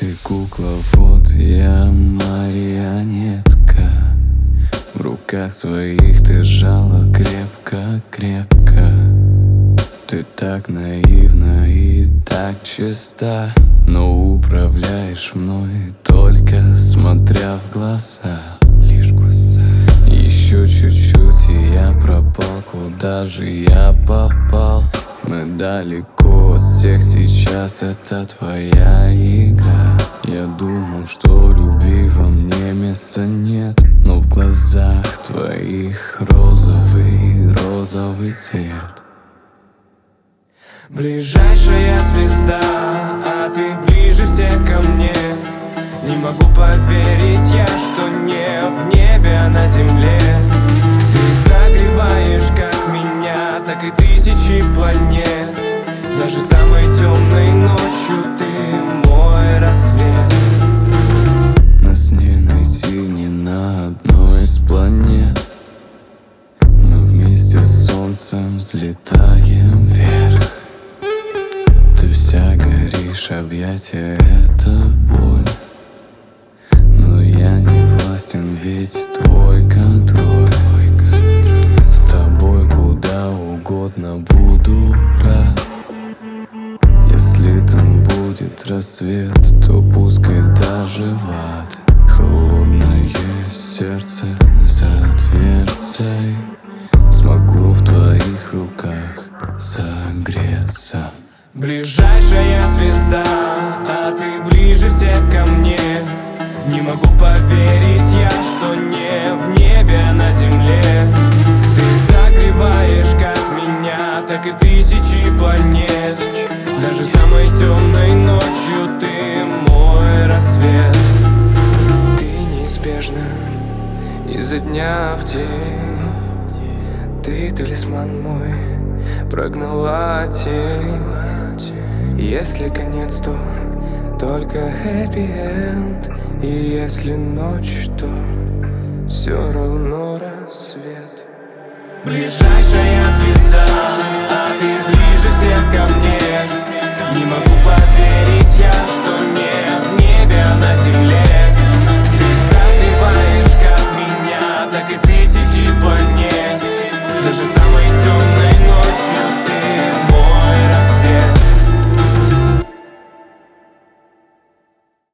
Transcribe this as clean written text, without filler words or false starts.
Ты кукла, вот я марионетка. В руках своих ты сжала крепко-крепко. Ты так наивна и так чиста, но управляешь мной, только смотря в глаза. Лишь глаза. Еще чуть-чуть и я пропал. Куда же я попал? Мы далеко от всех, сейчас это твоя игра. Я думал, что любви во мне места нет, но в глазах твоих розовый цвет. Ближайшая звезда, а ты ближе всех ко мне. Не могу поверить я, что не в небе, а на земле. Ты согреваешь как меня, так и тысячи планет. Даже самой темной ночью ты мой рассвет. Нас не найти ни на одной из планет. Мы вместе с солнцем взлетаем вверх. Ты вся горишь, объятия — это боль. Но я не властен, ведь твой контроль. С тобой куда угодно буду рад. Если там будет рассвет, то пускай даже в ад. Холодное сердце за дверцей смогло в твоих руках согреться. Ближайшая звезда, а ты ближе всех ко мне. Не могу поверить я, что не в небе, а на земле. Ты согреваешь как меня, так и тысячи планет. Даже самой темной ночью ты мой рассвет. Ты неизбежна изо дня в день. Ты талисман мой, прогнала тень. Если конец, то только happy end. И если ночь, то все равно рассвет. Ближайшая звезда, а ты ближе всех ко мне. Не могу поверить я, что